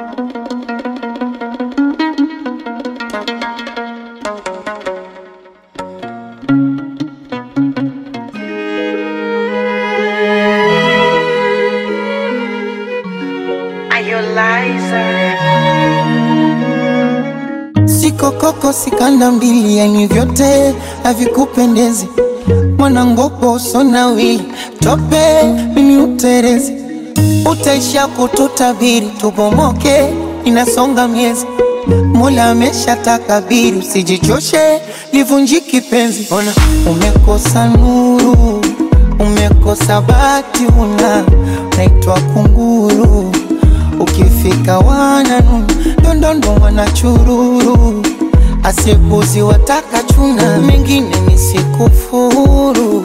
Siko koko sikanda mbili, yani vyote havikupendezi. Mwanangopo sona wili tope mimi uterezi. Utaisha kututabiri tubomoke, inasonga miezi. Mola amesha takabiri, usijichoshe livunjiki penzi. Ona umekosa nuru, umekosa bati, naitwa kunguru. Ukifika wananu ndondondo wanachururu. Asipuzi wataka chuna, mengine nisikufuru.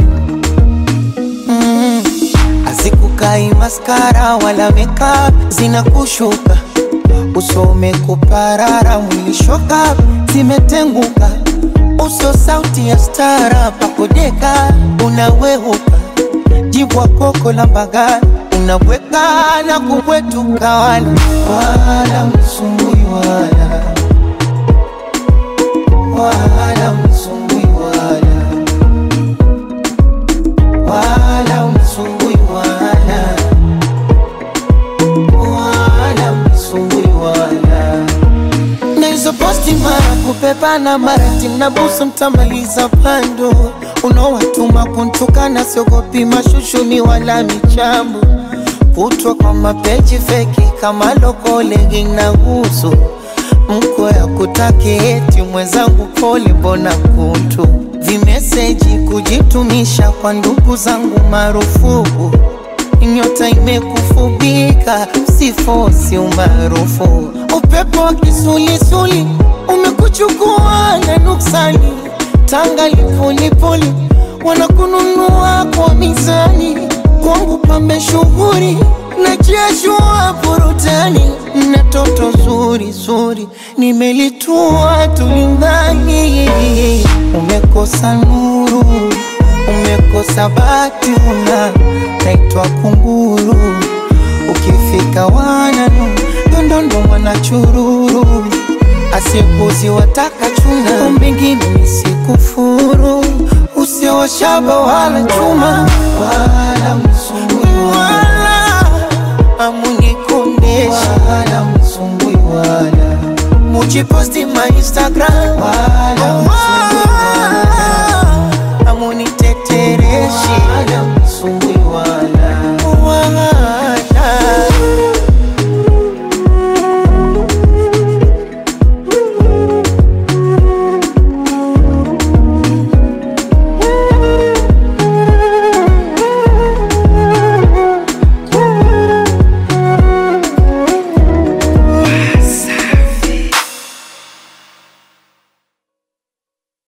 Azikukai maskara wala makeup zinakushuka. Usome kuparara mwili shoka zimetenguka. Uso sauti ya stara pakodeka unawehuka. Jibwa koko la mbagani unabweka na kubwetuka. Wala msumbui wala msumbui wala msumbui wala msumbui wala. Na hizo posti mara kupepa na mara timna busu mtamaliza pando. Unawatuma kuntukana siogopi mashushuni wala michambo. Kutwa kwa mapeji feki kama loko legging na uso. Mko ya kutake eti mwenzangu pole mbona kuntu. Vimeseji kujitumisha kwa ndugu zangu marufuku. Nyota imekufubika sifosi umaarufu. Upepo wa kisulisuli umekuchukua na nuksani. Tanga lipulipuli wanakununua kwa mizani. Kwangu pambe shughuri na jeshua burutani. Na toto zuri zuri nimelitua tulingani. Umekosa nuru, umekosa bati, naitwa kunguru. Ukifika wananu ndondondo wanachururu. Asipuzi wataka chuna, mbingine nisikufuru. Usio shaba wala chuma wala msumbui wala amunikondesha wala msumbui wala. Mujiposti ma Instagram wala msumbui wala amunitetereshi wala